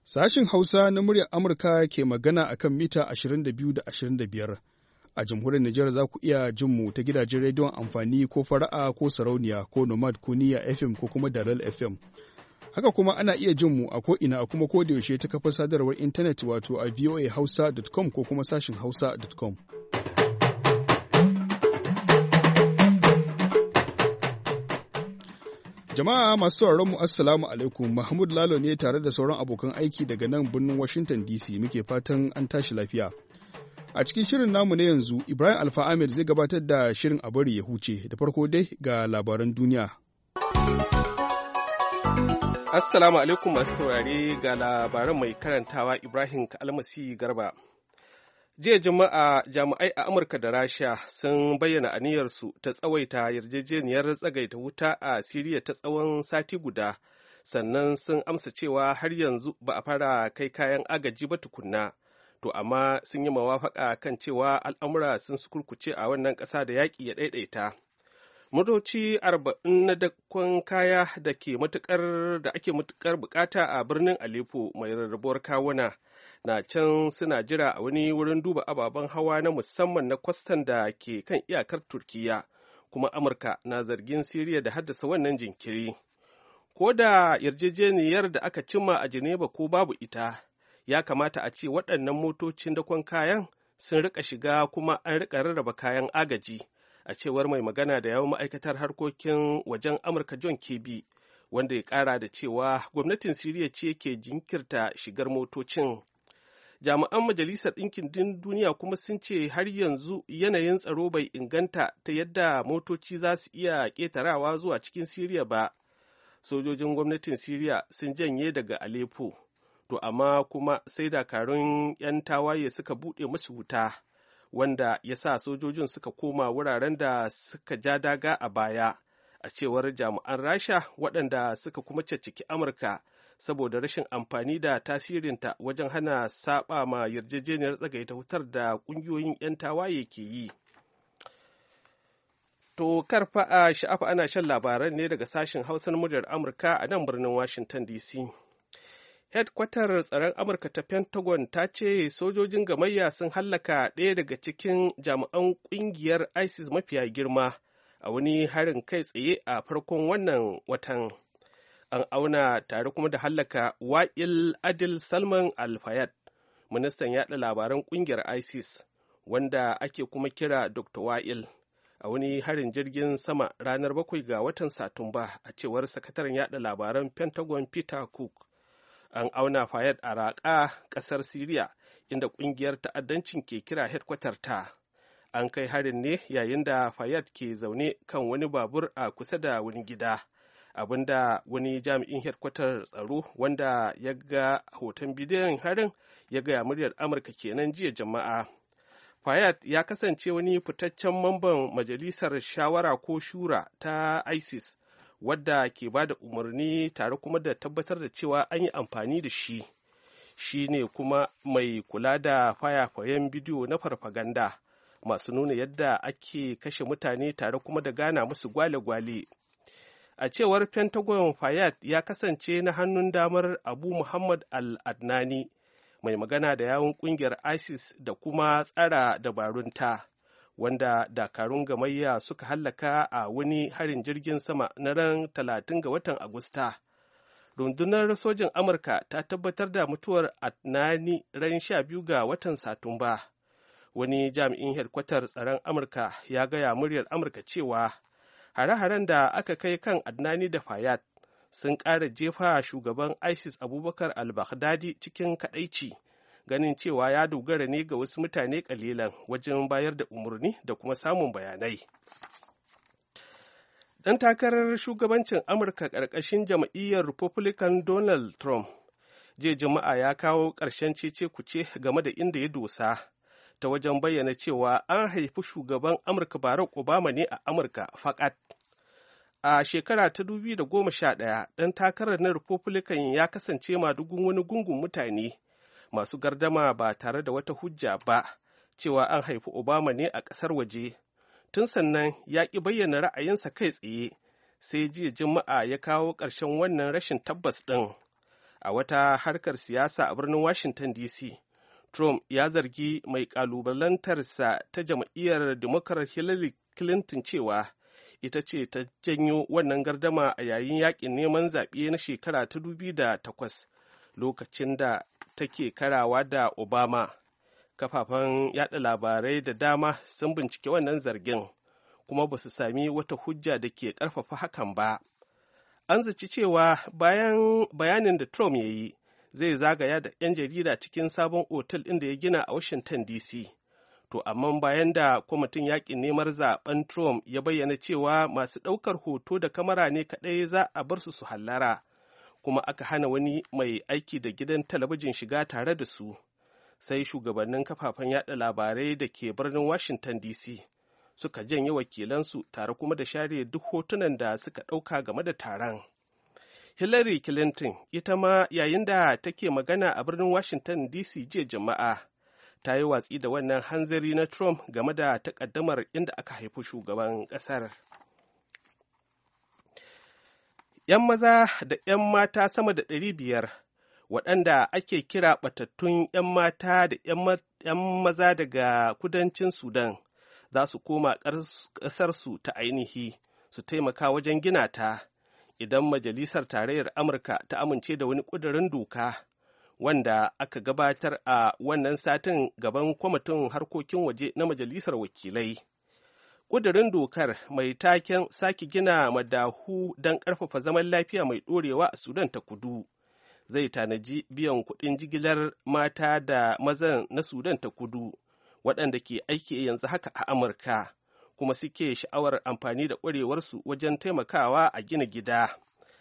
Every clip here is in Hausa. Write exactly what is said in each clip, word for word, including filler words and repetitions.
Sashin Hausa na muryar Amurka ke magana a kan mita ashirin da biyu da ashirin da biyar. A jamhuriyar Nijar za ku iya jin mu ta gidajen rediyon amfani ko fara'a ko sarauniya ko nomad ko niyya F M ko kuma dalal F M. Haka kuma ana iya jin mu a ko'ina a kuma kodayaushe ta kafar sadarwar intanet wato a voa hausa dot com ko kuma sashin hausa dot com. Jama'a masu sauraron mu assalamu alaikum, Mahmud Lalo ne tare da sauran abokan aiki daga nan birnin Washington D C muke fatan an tashi lafiya. A cikin shirin namu na yanzu, Ibrahim Alfa Ahmed zai gabatar da shirin a bari ya huce, da farko dai ga labaran duniya. Assalamu alaikum masu saurare, ga labaran mai karantawa Ibrahim Kalmasi Garba. Jiya Juma'a jami'ai a Amurka da Rasha sun bayyana aniyarsu ta tsawaita yarjejeniyar tsagaita wuta a Siriya ta tsawon sati guda, sannan sun amsa cewa har yanzu ba a fara kai kayan agaji ba tukunna, to amma sun yi mawafaka kan cewa al'amura sun sukurkuce a wannan ƙasa da yaƙi ya ɗaiɗaita. Motoci arba'in na dakon kaya da ke matuƙar da ake matuƙar bukata a birnin Aleppo mai rarrabuwar kawuna na can suna jira a wani wurin duba ababen hawa na musamman na kwastan da ke kan iyakar Turkiyya, kuma Amurka na zargin Siriya da haddasa wannan jinkiri. Ko da yarjejeniyar da aka cimma a Geneva ko babu ita, ya kamata a ce waɗannan motocin dakon kayan sun rika shiga kuma an rika rarraba kayan agaji, a cewar mai magana da yawan ma'aikatar harkokin wajen Amurka John Kirby, wanda ya ƙara da cewa gwamnatin Siriya ce ke jinkirta shigar motocin. Jami'an Majalisar Ɗinkin Duniya kuma sun ce har yanzu yanayin tsaro bai inganta ta yadda motoci za su iya ƙetarawa zuwa cikin Siriya ba. Sojojin gwamnatin Siriya sun janye daga Aleppo, to amma kuma sai dakarun 'yan tawaye suka buɗe musu wuta, wanda ya sa sojojin suka koma wuraren da suka ja daga a baya, a cewar jami'an Rasha waɗanda suka kuma cacciki Amurka saboda rashin amfani da tasirinta wajen hana saba ma yarjejeniyar tsagaita wutar da ƙungiyoyin 'yan tawaye ke yi. To karfa a sha'afa ana shan labaran ne daga sashen Hausa na muryar Amurka a nan birnin Washington D C. Hedkwatar tsaron Amurka ta Pentagon ta ce sojojin gamayya sun hallaka ɗaya daga cikin jami'an ƙungiyar ISIS mafiya girma a wani harin kai tsaye a farkon wannan watan. An auna tare kuma da hallaka Wa'il Adil Salman Al-Fayad, ministan yaɗa labaran ƙungiyar ISIS, wanda ake kuma kira Doctor Wa'il, a wani harin jirgin sama ranar bakwai ga watan Satumba, a cewar sakataren yaɗa labaran Pentagon Peter Cook. An auna Fayad a Raƙa, ƙasar Siriya, inda ƙungiyar ta'addancin ke kira headquarter ta. An kai harin ne yayin da Fayad ke zaune kan wani babur a kusa da wani gida, abinda wani jami'in headquarter tsaro wanda ya ga hoton bidiyon harin ya gaya muryar Amurka kenan jiya Juma'a. Fayad ya kasance wani fitaccen mamban majalisar shawara ko shura ta ISIS, wadda ke ba da umarni tare kuma da tabbatar da cewa an yi amfani da shi. Shi ne kuma mai kula da fayafayen bidiyo na farfaganda masu nuna yadda ake kashe mutane tare kuma da gana musu gwale-gwale. A cewar Pentagon, Fayad ya kasance na hannun damar Abu Muhammad al-Adnani, mai magana da yawun ƙungiyar ISIS da kuma tsara dabarunta, wanda dakarun gamayya suka hallaka a wani harin jirgin sama na ran talatin ga watan Agusta. Rundunar sojin Amurka ta tabbatar da mutuwar Adnani ran sha biyu ga watan Satumba. Wani jami'in hedkwatar tsaron Amurka ya gaya muryar Amurka cewa hare-haren da aka kai kan Adnani da Fayad sun ƙara jefa shugaban ISIS Abubakar al-Baghdadi cikin kaɗaici, ganin cewa ya dogara ne ga wasu mutane ƙalilan wajen bayar da umarni da kuma samun bayanai. Ɗan takarar shugabancin Amurka ƙarƙashin jam'iyyar Republican Donald Trump jiya Juma'a ya kawo ƙarshen cece-kuce game da inda ya dosa ta wajen bayyana cewa an haifi shugaban Amurka Barack Obama ne a Amurka fakat. A shekara ta dubi da goma sha ɗaya, ɗan takarar na Republican ya kasance madugun wani gungun mutane masu gardama ba tare da wata hujja ba cewa an haifi Obama ne a ƙasar waje. Tun sannan ya ƙi bayyana ra'ayinsa kai tsaye, sai jiya Juma'a ya kawo ƙarshen wannan rashin tabbas ɗin. a wata harkar siyasa a birnin Washington D C. Trump ya zargi mai ƙalubalantarsa ta jam'iyyar Democrat Hillary Clinton cewa ita ce ta janyo wannan gardama a yayin yakin neman zaɓe na shekara ta dubu biyu da takwas lokacin da take karawa da Obama. Kafafen yada labarai da dama sun bincike wannan zargin kuma ba su sami wata hujja da ke ƙarfafa hakan ba. An zaci cewa bayan bayanin da Trump ya yi zai zagaya da 'yan jarida cikin sabon otal ɗin da ya gina a Washington D C. To amma bayan da kwamitin yaƙin neman zaben Trump ya bayyana cewa masu ɗaukar hoto da kamera ne kaɗai za a bar su su hallara, kuma aka hana wani mai aiki da gidan talabijin shiga tare da su, sai shugabannin kafafen yaɗa labarai da ke birnin Washington D C suka janye wakilansu tare kuma da share duk hotunan da suka ɗauka game da taron. Hillary Clinton ita ma yayin da take magana a birnin Washington D C jiya Juma'a ta yi watsi da wannan hanzari na Trump game da takaddamar inda aka haifi shugaban ƙasar. ‘Yan maza da ‘yan mata sama da ɗari biyar waɗanda ake kira ɓatattun ‘yan mata da ‘yan maza daga kudancin Sudan za su koma ƙasarsu ta ainihi su taimaka wajen gina ta idan Majalisar Tarayyar Amurka ta amince da wani ƙudurin doka wanda aka gabatar a wannan satin gaban kwamitin harkokin waje na Majalisar Wakilai. Ƙudurin dokar mai taken sake gina madahu don ƙarfafa zaman lafiya mai ɗorewa a Sudan ta kudu zai tanaji biyan kuɗin jigilar mata da mazan na Sudan ta kudu waɗanda ke aiki yanzu haka a Amurka kuma suke sha'awar amfani da ƙwarewarsu wajen taimakawa a gina gida.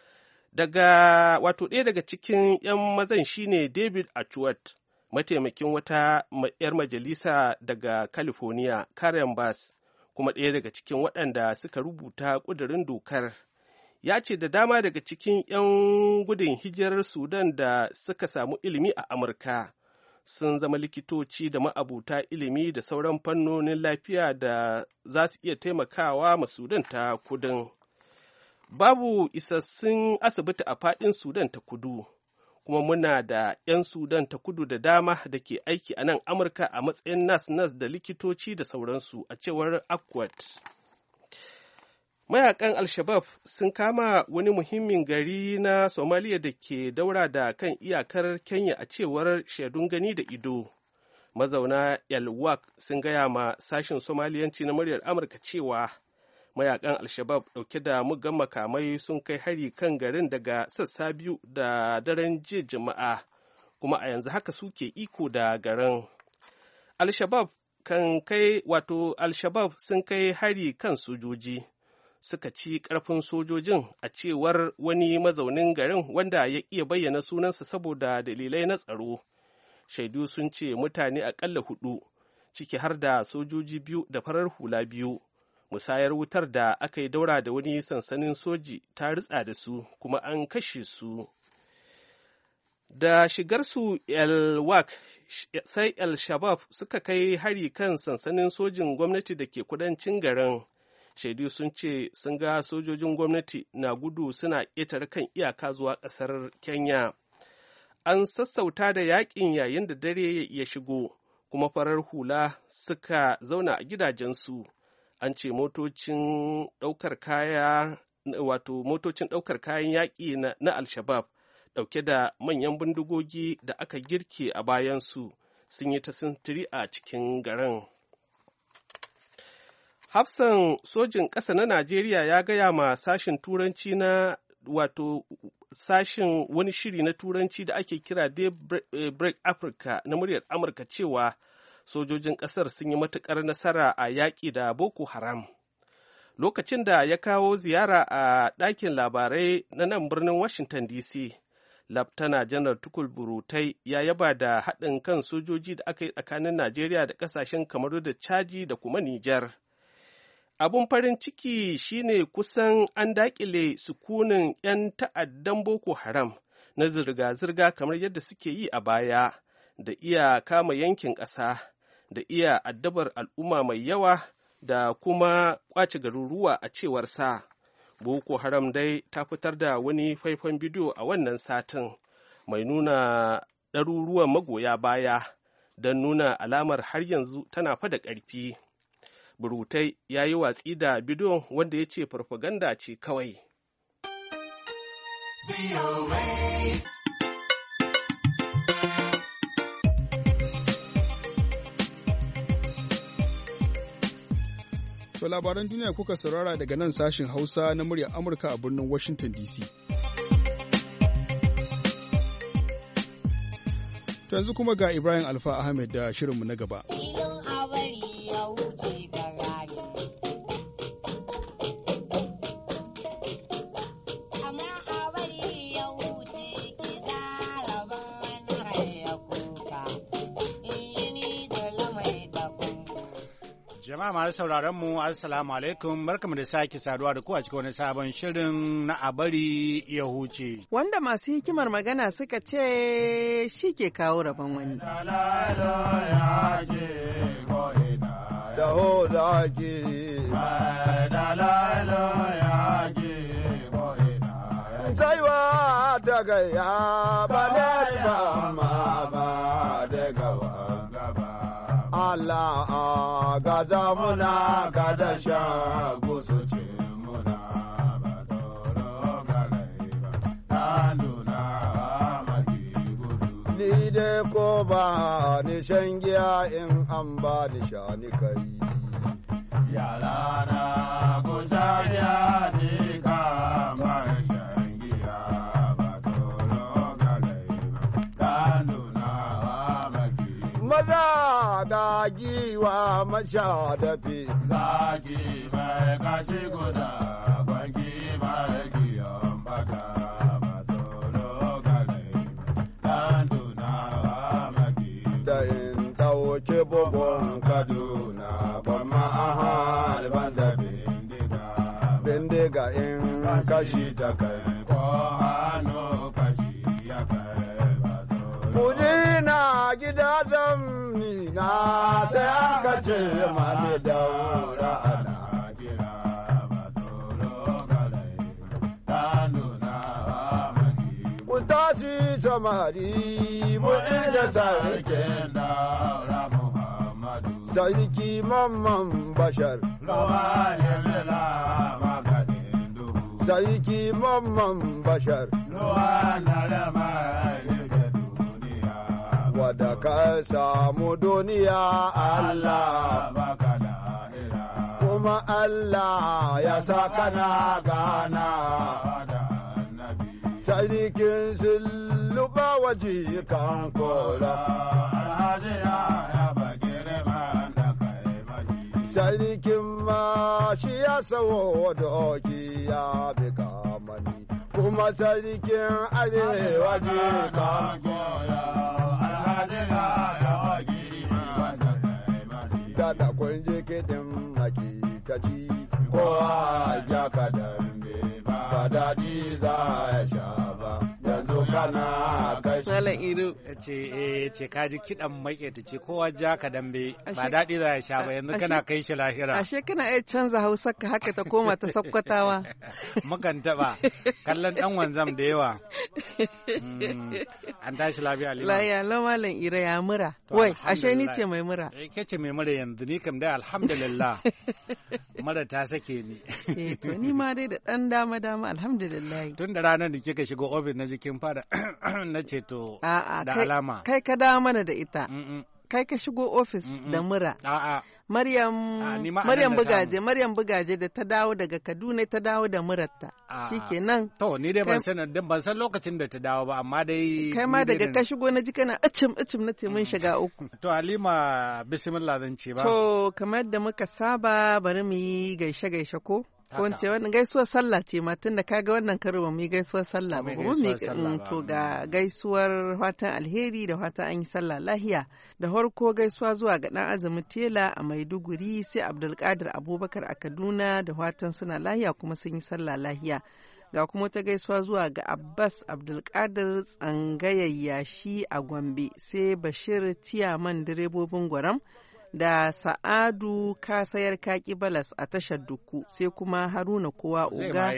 Daga wato ɗaya daga cikin 'yan mazan shine David Achuat, mataimakin wata 'yar majalisa daga California, Karen Bass, kuma ɗaya daga cikin waɗanda suka rubuta ƙudurin dokar. Ya ce da dama daga cikin 'yan gudun hijirar Sudan da suka samu ilimi a Amurka sun zama likitoci da ma'abuta ilimi da sauran fannonin lafiya da za su iya taimakawa ma Sudan ta kudin. Babu isassun asibiti a faɗin Sudan ta kudu, kuma muna da 'yan Sudan ta kudu da dama da ke aiki a nan Amurka a matsayin nas-nas da likitoci da sauransu, a cewar Akwat. Mayakan Al-Shabab sun kama wani muhimmin gari na Somaliya da ke daura da kan iyakar Kenya a cewar shaidun gani da ido. Mazauna Elwak sun gaya ma sashen Somaliyanci na muryar Amurka cewa mayakan Al-Shabab ɗauke da muggan makamai sun kai hari kan garin daga sassa biyu da daren jiya Juma'a, kuma a yanzu haka suke iko da garin. Al-Shabab kan kai wato Al-Shabab sun kai hari kan sojoji. Suka ci ƙarfin sojojin a cewar wani mazaunin garin wanda ya iya bayyana sunansa saboda dalilai na tsaro. Shaidu sun ce mutane aƙalla hudu, ciki har da sojoji biyu da farar hula biyu, musayar wutar da aka yi daura da wani sansanin soji ta ritsa da su kuma an kashe su. Da shigarsu El-Wak sai El-Shabab suka kai hari kan sansanin sojin gwamnati da ke kudancin garin. Shaidu sun ce sun ga sojojin gwamnati na gudu suna ƙetare kan iyaka zuwa ƙasar Kenya. An sassauta da yaƙin yayin da dare ya shigo, kuma farar hula suka zauna a gidajensu. An ce motocin ɗaukar kaya wato motocin ɗaukar kayan yaƙi na, na Al-Shabab ɗauke da manyan bindigogi da aka girke a bayansu sun yi ta sintiri a cikin garin. Hafsan sojin ƙasa na Najeriya ya gaya ma sashen Turanci na wato sashen wani shiri na Turanci da ake kira Daybreak Africa na muryar Amurka cewa sojojin ƙasar sun yi matuƙar nasara a yaƙi da Boko Haram. Lokacin da ya kawo ziyara a ɗakin labarai na nan birnin Washington D C, Laftana Janar Tukul Burutai ya yaba da haɗin kan sojoji da aka yi tsakanin Najeriya da ƙasashen Kamaru da Chadi da kuma Nijar. Abun farin ciki shine kusan an daƙile sukunin 'yan ta'addan Boko Haram na zirga-zirga kamar yadda suke yi a baya, da iya kama yankin ƙasa, da iya addabar al'umma mai yawa, da kuma ƙwace garuruwa a cewar sa. Boko Haram dai ta fitar da wani faifan bidiyo a wannan satin, mai nuna ɗaruruwan magoya baya don nuna alamar har yanzu tana fada ƙarfi. Burutai ya yi watsi da bidiyon wanda ya ce farfaganda ce kawai. To labaran duniya kuka saurara daga nan sashin Hausa na muryar Amurka a birnin Washington D C. To yanzu kuma ga Ibrahim Alfa Ahmed da shirinmu na gaba. Jama'a masu sauraron mu assalamu alaikum, barkamu da sake saduwa da ku a cikin wani sabon shirin na a bari ya huce. Wanda masu hikimar magana suka ce shi ke kawo rabon wani. Saiwa daga ya ba da ba ba daga wa gaba. Allah gada muna gada shagu su ce muna ba tsoro galai ba, ta nuna maki gudu. Ni dai ko ba ni shan giya in an ba ni sha ni kai. Yara na ku sha giya ni kama shan giya ba tsoro galai ba, ta nuna maki. Maza ga giwa masha dafi. Zaki mai kashi guda, kwanki mai kiyon baka, ba tsoro galai, ɗan tunawa maki. Da in ɗauke bugun Kaduna, ban ma'ahal ban da bindiga. Bindiga in kashi ta kai, ko hannu kashi ya kai, ba tsoro. Kuji na gida zan na sai aka ce mami daura ana kira ba tsoro galai, ta nuna maki. Ku tashi samari mu inda sarkin daura Muhammadu. Sarki Mamman Bashar. Rawa yalla maganin duhu. Sarki Mamman Bashar. Rawa na da mai wadda ka samu duniya Allah baka lahira, kuma Allah ya sa kana gana da annabi. Sarkin sulluɓa waje kan kola, alhaji ya bagire man da kai mashi. Sarkin ma shi ya sawo doki ya bi kamani, kuma sarkin arewa je kan kola. Da kun je kiɗin hakikaci kowa ya ka dambe ba daɗi za ya sha ba yanzu kana kashi. Malam Iro. Ce eh ce kaji kiɗan maƙeta ce kowa ja ka dambe ba daɗi za ya sha ba yanzu kana kai shi lahira. Ashe kana iya canza Hausa ka haka ta koma ta sakkwatawa. Mukan taɓa kallon ɗan wanzam da yawa. An tashi lafiya Lima. Lafiya lau Malam Iro ya mura. Wai ashe ni ce mai mura. Eh ke ce mai mura yanzu ni kam dai alhamdulillah. Mura ta sake ni. Eh to ni ma dai da ɗan dama dama alhamdulillah. Tun da ranar da kika shigo ofis na jikin fara na ce to da alama. Kai ka dawo mana da ita. Kai ka shigo ofis da mura. A'a. Maryam Maryam Bugaje Maryam Bugaje da ta dawo daga Kaduna ta dawo da murarta. Shikenan. To ni dai ban san ban san lokacin da ta dawo ba amma dai kai ma daga ka shigo na ji kana icim icim na ce mun shiga uku. To Halima bismillah zan ce ba. To kamar da muka saba bari mu yi gaishe gaishe ko? Ko ce wannan gaisuwar sallah ce ma tunda kaga wannan karo ba mu yi gaisuwar sallah ba mu yi to ga gaisuwar fatan alheri da fatan an yi sallah lahiya da harko gaisuwa zuwa ga dan azumi tela a Maiduguri sai Abdulkadir Abubakar a Kaduna da fatan suna lahiya kuma sun yi sallah lahiya ga kuma ta gaisuwa zuwa ga Abbas Abdulkadir tsangayayyashi a Gombe sai Bashir Tiyaman direbobin Gwaram da Sa'adu Kasayar Kaki Balas a tashar Dukku, sai kuma Haruna Kowa Oga.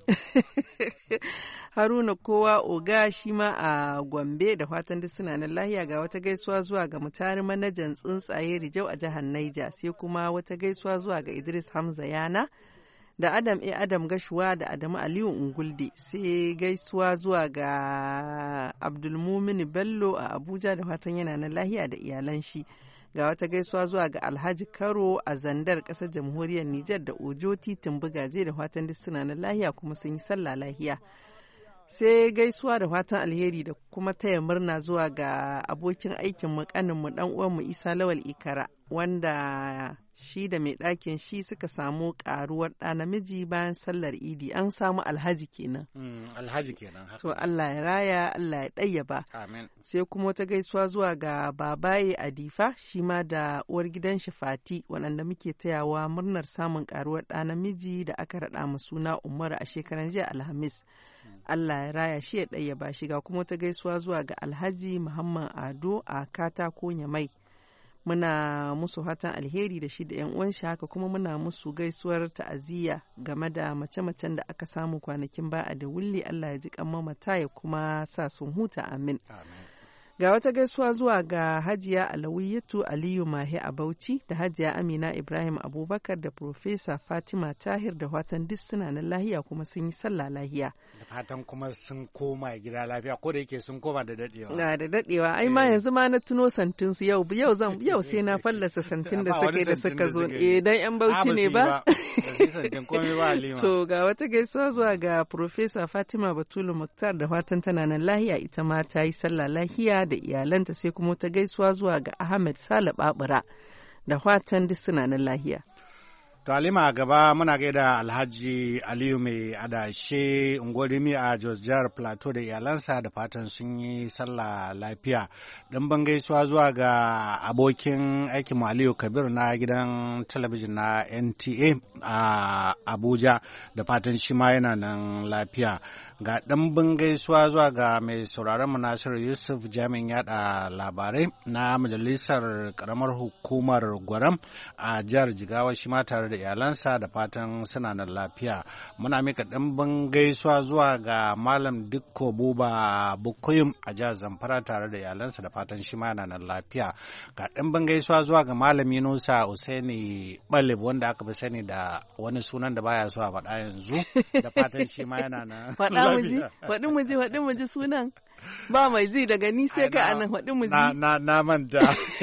Haruna Kowa Oga shi ma a Gombe, da fatan duk suna nan lahiya. Ga wata gaisuwa zuwa ga Mutari manajan tsuntsaye Rijau a jihar Naija, sai kuma wata gaisuwa zuwa ga Idris Hamza Yana da Adam A. Adam Gashuwa da Adamu Aliyu Ungulde, sai gaisuwa zuwa ga Abdulmumin Bello a Abuja, da fatan yana nan lahiya da iyalan shi. Ga wata gaisuwa zuwa ga Alhaji Karo a Zandar ƙasar jamhuriyar Nijar da Ojo Titin Bugaje, da fatan duk suna nan lahiya kuma sun yi sallah lahiya. Sai gaisuwa da fatan alheri da kuma taya murna zuwa ga abokin aikin mu kanin mu dan uwan mu Isa Lawal Ikara, wanda shi da mai ɗakin shi suka samu ƙaruwar ɗa namiji bayan sallar idi. An samu alhaji kenan. Mm, alhaji kenan. To Allah ya raya, Allah ya ɗayyaba. Amin. Sai kuma wata gaisuwa zuwa ga babaye Adifa, shi ma da uwar gidan shi Fati, waɗanda muke tayawa murnar samun ƙaruwar ɗa namiji da aka raɗa mu suna Umar a shekaran jiya Alhamis. Allah ya raya shi ya ɗayyaba shi. Ga kuma wata gaisuwa zuwa ga Alhaji Muhammad Ado a Katako Nyamai. Muna musu hatan alheri da shi da yan uwan shi, haka kuma muna musu gaisuwar ta'aziyya game da mace-macen da aka samu kwanakin ba da wulli. Allah ya ji kan mamata ya kuma sa sun huta, amin. Ga wata gaisuwa zuwa ga Hajiya Alawiyatu Aliyu Mahe a Bauchi da Hajiya Amina Ibrahim Abubakar da Profesa Fatima Tahir, da fatan duk suna nan lahiya kuma sun yi sallah lahiya. Da fatan kuma sun koma gida lafiya, ko da yake sun koma da dadewa. Na da dadewa, ai ma yanzu ma na tuno santin su yau yau zan yau sai na fallasa santin da suke da suka zo. Eh dan yan Bauchi ne ba. To ga wata gaisuwa zuwa ga Profesa Fatima Batulu Muktar, da fatan tana nan lahiya, ita ma ta yi sallah lahiya da iyalanta. Sai kuma ta gaisuwa zuwa ga Ahmed Sale Babura, da fatan duk suna nan lahiya. To Halima, a gaba muna gaida Alhaji Aliyu mai adashe Ungwarimi a Jos Jihar Plateau da iyalansa, da fatan sun yi sallah lafiya. Dan ban gaisuwa zuwa ga abokin aikin mu Aliyu Kabir na gidan talabijin na N T A a Abuja, da fatan shi ma yana nan lafiya. Ga ɗan gaisuwa zuwa ga mai sauraron mu Nasiru Yusuf, jami'in yada labarai na majalisar karamar hukumar Gwaram a jihar Jigawa, shi ma tare da iyalansa, da fatan suna nan lafiya. Muna mika ɗan gaisuwa zuwa ga Malam Dikko Buba Bukuyum a jihar Zamfara tare da iyalansa, da fatan shi ma yana nan lafiya. Ga ɗan gaisuwa zuwa ga Malam Yunusa Usaini Balib, wanda aka fi sani da wani sunan da baya so a faɗa yanzu, da fatan shi ma yana nan. Faɗi mu ji, faɗi mu ji, faɗi mu ji sunan. Ba mai ji daga ni sai ka anan, faɗi mu ji. Na na na manta.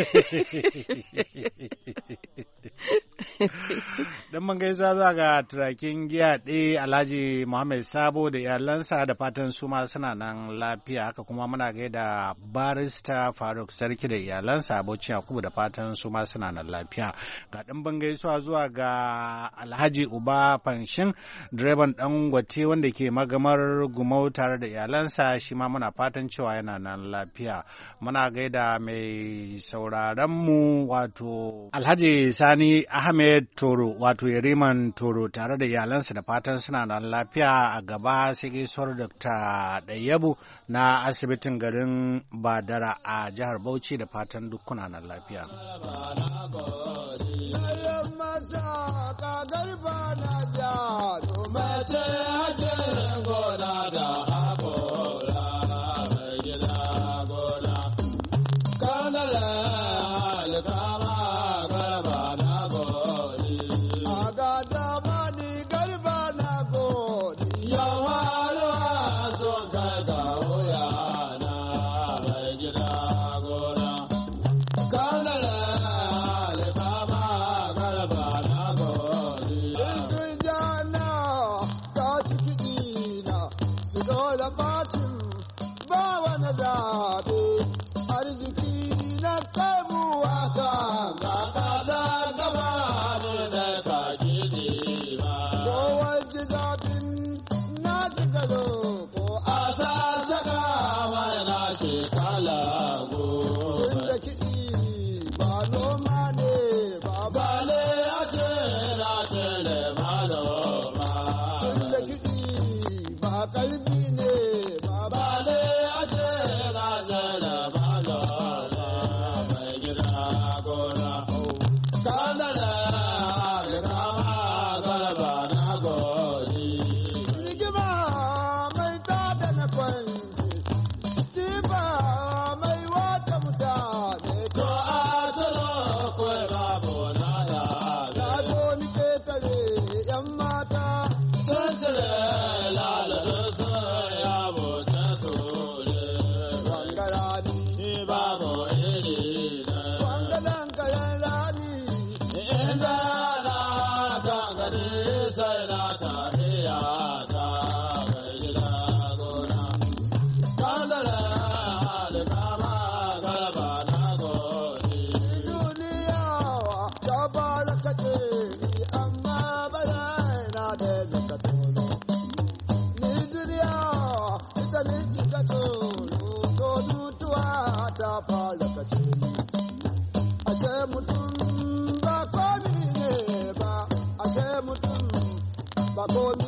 Dan mun gaisa za ga turakin giya ɗaya Alhaji Muhammad Sabo da iyalansa, da fatan su ma suna nan lafiya. Haka kuma muna gaida Barista Faruk Sarki da iyalansa, Abocin Yakubu, da fatan su ma suna nan lafiya. Ga ɗan ban gaisuwa zuwa ga Alhaji Uba Fanshin, direban Dangote wanda ke magamar Gumau tare da iyalansa, shi ma muna fatan cewa yana nan lafiya. Muna gaida mai sauraron mu wato Alhaji Sani Ahmed Toro, wato Yariman Toro tare da iyalansa, da fatan suna nan lafiya. A gaba sai gaisuwar Dokta Ɗayyabu na asibitin garin Badara a jihar Bauchi, da fatan duk kuna nan lafiya. Sun ja na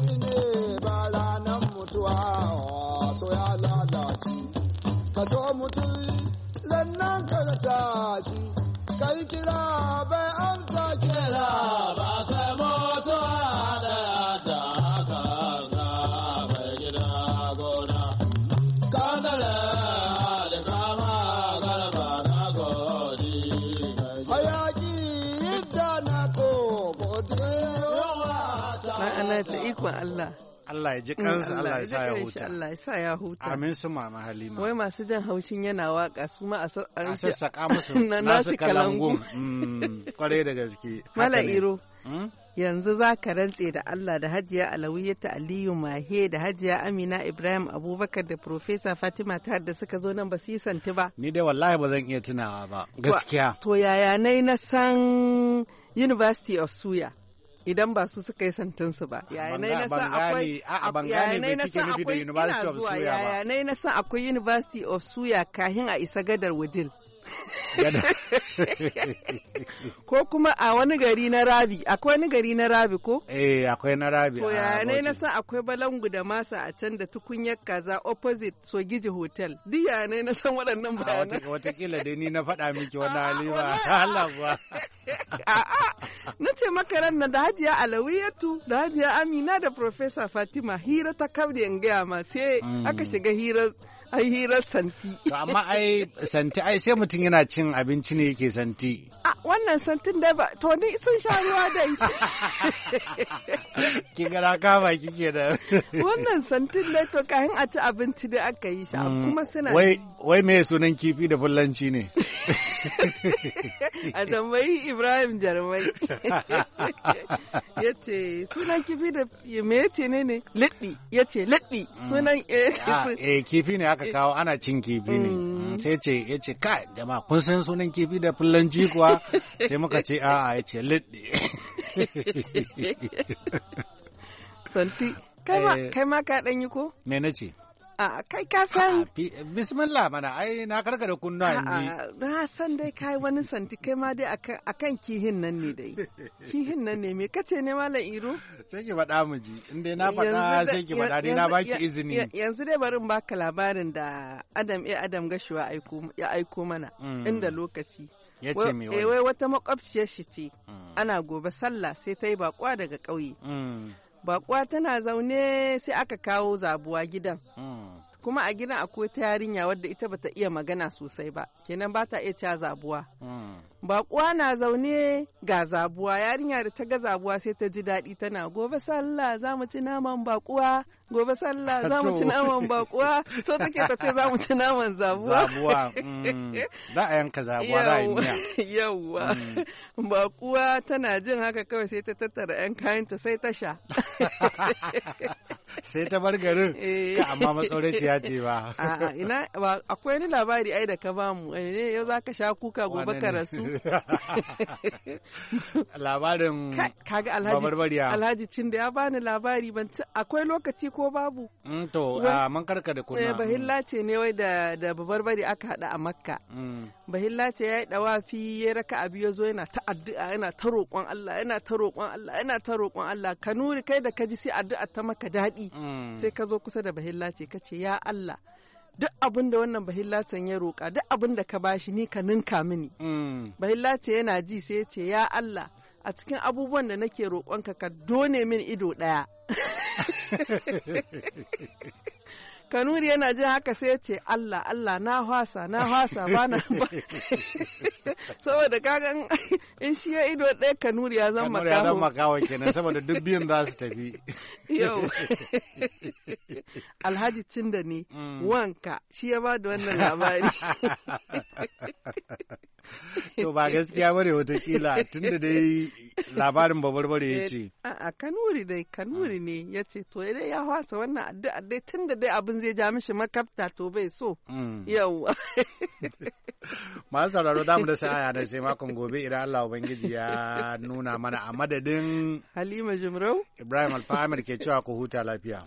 kuɗi ne ba ranar mutuwa so ya lalace ka so mutum zannan ka da tashi kai kira bai amsa kira ba sai mutuwa da da haka ga bai gida gona kanare da kama garba na godi hayaki da na ko godi ana ta ikon Allah. Allah ya ji kansa, Allah ya sa ya huta. Allah ya sa ya huta. Amin su mama Halima. Wai masu jan haushin yana waka su ma a sassaka musu nasu kalangun. Kwarai da gaske. Mala Iro. Yanzu za ka rantse da Allah da Hajiya Alawiyata Aliyu Mahe da Hajiya Amina Ibrahim Abubakar da Profesa Fatima ta da suka zo nan ba su yi santi ba. Ni dai wallahi ba zan iya tunawa ba. Gaskiya. To yaya nai na san University of Suya. Idan ba su suka yi santinsu ba. Yayanai na san akwai yayanai na san akwai University of Suya ba. Yayanai na san akwai University of Suya kahin a isa gadar Wudil. Ko kuma a wani gari na Rabi, akwai wani gari na Rabi ko? Eh, akwai na Rabi. To yayanai na san akwai Balangu da Masa a can da tukunyar kaza opposite Sogiji Hotel. Duk yayanai na san waɗannan bayanan. Watakila dai ni na faɗa miki wani hali ba. Allah ba. A'a, na ce makaran na da Hajiya Alawiyatu, da Hajiya Amina da Professor Fatima hira ta kabde in gaya ma sai aka shiga hirar ai hirar santi. To amma ai santi ai sai mutum yana cin abinci ne yake santi. A wannan santin da ba to ni sun sha ruwa dai. Ki gara kama kike da. Wannan santin dai to kayan a ci abinci da aka yi shi kuma suna wai wai me sunan kifi da fullanci ne? A tambayi Ibrahim Jarmai. Yace sunan kifi da me yace ne ne? Liddi yace liddi sunan eh kifi ne aka kawo ana cin kifi ne sai ce ya ce kai jama'a kun san sunan kifi da fulanci kuwa sai muka ce a'a ya ce liddi. Santi kai ma ka ɗan yi ko? Me na ce? A kai ka san bismillah mana ai na karka da kunna inji. Na san dai kai wani santi kai ma dai akan kihin nan ne dai. Kihin nan ne me kace ne Malam Iro? Sai ki faɗa mu ji inda na faɗa sai ki faɗa dai na baki izini. Yanzu dai bari in baka labarin da Adam eh Adam Gashuwa ya aiko mana inda lokaci. Ya ce me wai? Wai wata makwabciyar shi ce ana gobe sallah sai ta yi bakwa daga ƙauye. Bakuwa tana zaune sai aka kawo zabuwa gidan. Kuma a gidan akwai ta yarinya wadda ita bata iya magana sosai ba, kenan ba ta iya cewa zabuwa. Bakuwa na zaune ga zabuwa, yarinya da ta ga zabuwa sai ta ji daɗi tana gobe sallah za mu ci naman bakuwa, gobe sallah za mu ci naman bakuwa, so take ta ce za mu ci naman zabuwa. Zabuwa, za a yanka zabuwa za a yi miya. Yawwa, bakuwa tana jin haka kawai sai ta tattara 'yan kayanta sai ta sha. Sai ta bar garin, amma matsoraci ya ce ba. Ina akwai wani labari ai da ka bamu, ne yau za ka sha kuka gobe ka rasu. Labarin kaga alhaji alhaji cin da ya bani labari ban ci akwai lokaci ko babu to man karka da kuna bahilla ce ne wai da da babarbari aka hada a Makka bahilla ce yayi dawafi ya raka abi yazo yana ta addu'a yana ta roƙon Allah yana ta roƙon Allah yana ta roƙon Allah kanuri kai da kaji sai addu'a ta maka daɗi sai ka zo kusa da bahilla ce kace ya Allah duk abin da wannan bahillacin ya roƙa duk abin da ka bashi ni ka ninka mini. Mm. Bahillace yana ji sai ya ce ya Allah a cikin abubuwan da nake roƙonka ka done min ido ɗaya. Kanuri yana jin haka sai ya ce Allah Allah na hwasa na hwasa ba na ba. Saboda kaga in shi ya ido ɗaya Kanuri ya zama makaho. Kanuri ya zama makaho kenan saboda duk biyun za su tafi. Yau. Alhaji Cinda ne wanka shi ya ba da wannan labari. To ba gaskiya bare watakila tunda dai labarin babarbare ya ce. A Kanuri dai Kanuri ne ya ce to dai ya hwasa wannan addu'a dai tunda dai abin zai ja mishi makafta to bai so. Yau. Masu sauraro za mu da sa'aya da sai makon gobe idan Allah Ubangiji ya nuna mana a madadin Halima Jumrau Ibrahim Alfa ke cewa ku huta lafiya.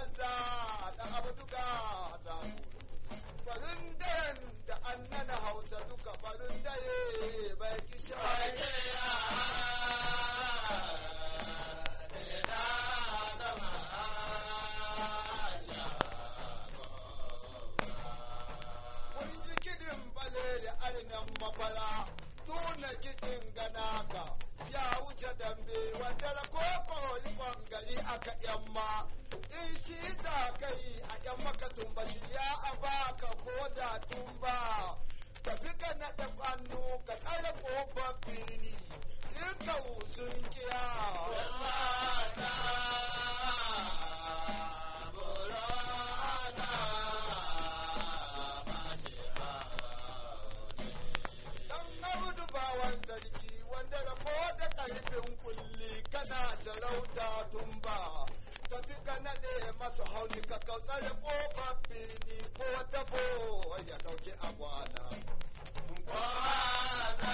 banza da abu duka da barin da annana hausa duka barin da ye bai kisha kun ji kidin bale da arnan mafara tuna kidin ganaka ya wuce dambe wanda da koko ikon gari aka yamma in shi ta kai a yan maka tumba shi ya a baka ko da tumba tafi ka naɗa kwano ka tsara kofar birni in ka wuzun kiya bawan sarki wanda da ko da karfin kulli kana sarauta tumba tafi ka nade masu hauni ka kautsar kofar birni ko tabo ya dauki agwana kwana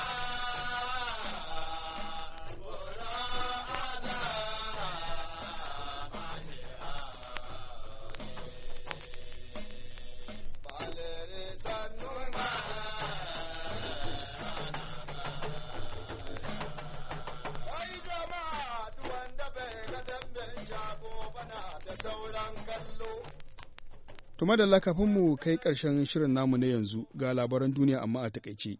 balere sanuma Tuma da kafin mu kai ƙarshen shirin namu na yanzu ga labaran duniya amma a takaice.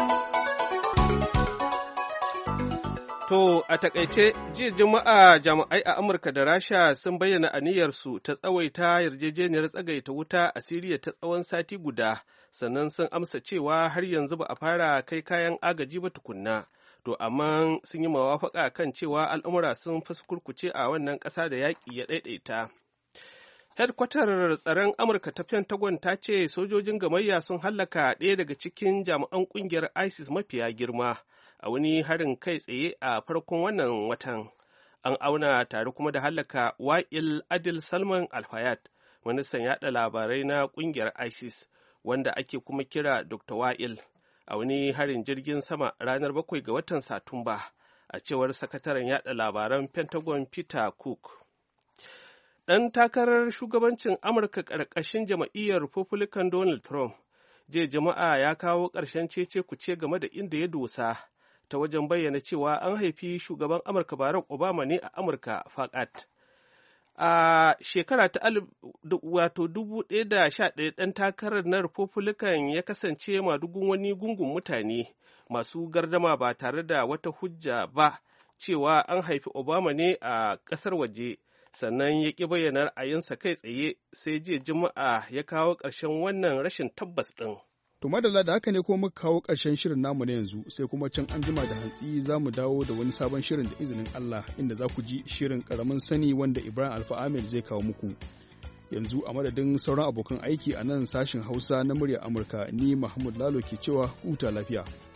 To, a takaice, jiya Juma'a jami'ai a Amurka da Rasha sun bayyana aniyarsu ta tsawaita yarjejeniyar tsagaita wuta a Siriya ta tsawon sati guda, sannan sun amsa cewa har yanzu ba a fara kai kayan agaji ba tukunna. To, amma sun yi mawafaka kan cewa al'umura sun fi kurkuce a wannan ƙasa da yaƙi ya ɗaiɗaita. Hedkwatar tsaron Amurka ta Pentagon ta ce sojojin gamayya sun hallaka ɗaya daga cikin jami'an ƙungiyar ISIS mafiya girma a wani harin kai tsaye a farkon wannan watan. An auna tare kuma da hallaka Wa'il Adil Salman Alfayat, ministan yaɗa labarai na ƙungiyar ISIS, wanda ake kuma kira Doctor Wa'il, a wani harin jirgin sama ranar bakwai ga watan Satumba, a cewar sakataren yaɗa labaran Pentagon Peter Cook. Ɗan takarar shugabancin Amurka ƙarƙashin jam'iyyar Republican Donald Trump, jiya jama'a ya kawo ƙarshen cece kuce game da inda ya dosa ta wajen bayyana cewa an haifi shugaban Amurka Barack Obama ne a Amurka faƙat. A shekara ta alif wato dubu ɗaya da sha ɗaya ɗan takarar na Republican ya kasance madugun wani gungun mutane masu gardama ba tare da wata hujja ba cewa an haifi Obama ne a ƙasar waje. Sannan ya ƙi bayyana ra'ayinsa kai tsaye sai jiya Juma'a ya kawo ƙarshen wannan rashin tabbas ɗin. To madalla da haka ne ko muka kawo ƙarshen shirin namu na yanzu sai kuma can an jima da hantsi za mu dawo da wani sabon shirin da izinin Allah inda za ku ji shirin ƙaramin sani wanda Ibrahim Alfa Ahmed zai kawo muku. Yanzu a madadin sauran abokan aiki a nan sashin Hausa na muryar Amurka ni Mahmud Lalo ke cewa huta lafiya.